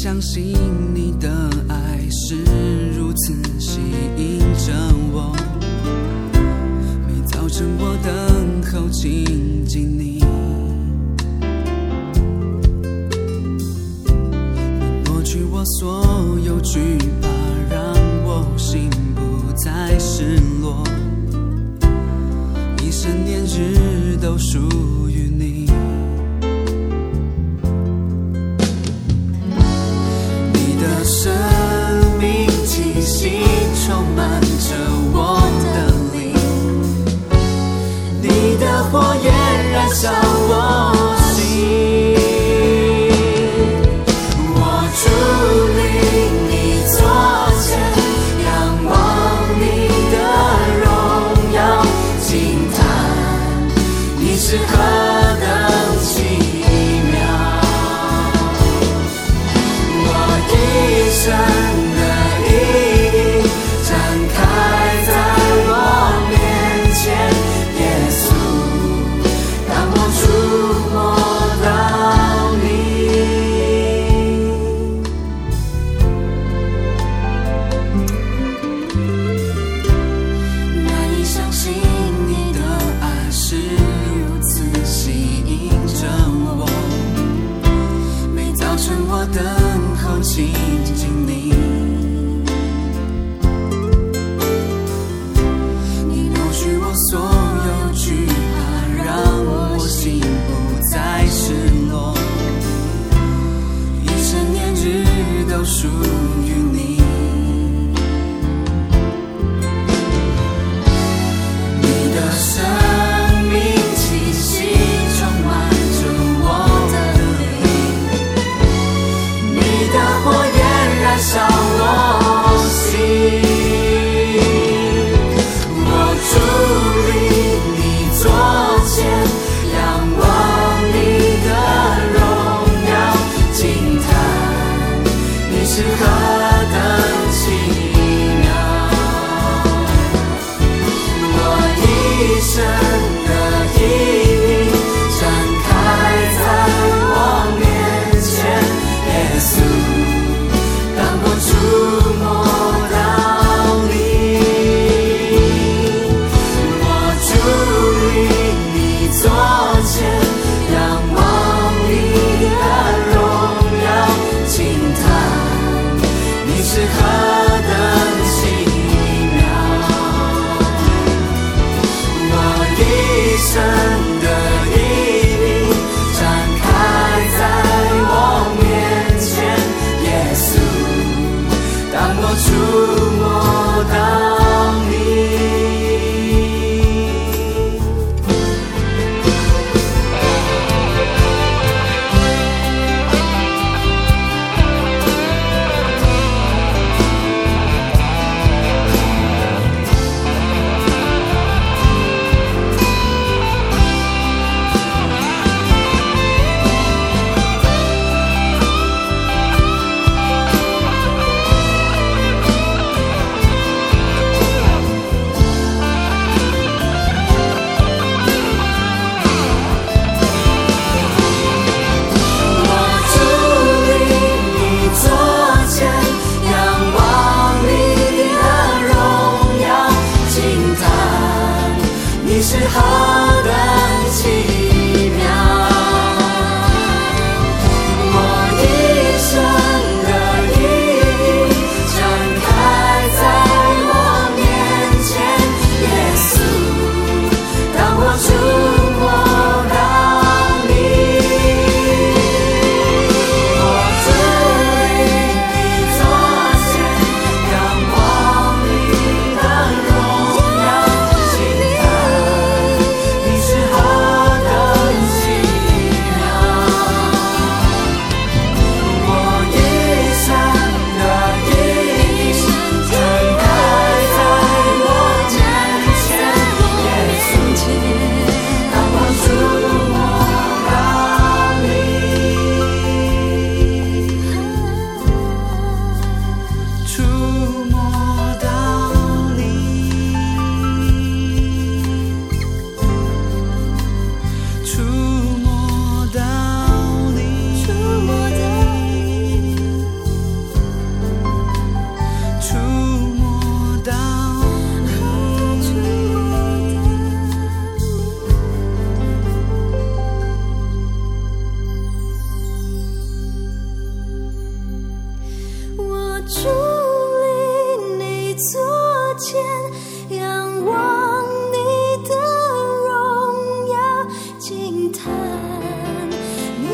相信你的爱是如此吸引着我，每早晨我等候亲近你，你抹去我所有惧怕，让我心不再失落，一生年日都属于你。生命气息充满着我的灵，你的火焰燃烧我心，我伫立你座前，仰望你的荣耀，惊叹你是何等奇妙，一生的意义展开在我面前，耶稣，让我触摸到你。难以相信你的爱是如此吸引着我，每早晨我等候亲近你，你抹去我所有惧怕，让我心不再失落，一生年日都属于你，你的生命气息充满着我的灵，你的火焰燃烧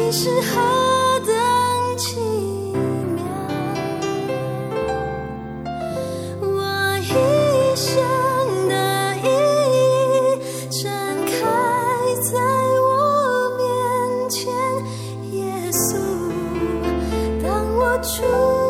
你是何等奇妙，我一生的意义展开在我面前，耶稣，当我出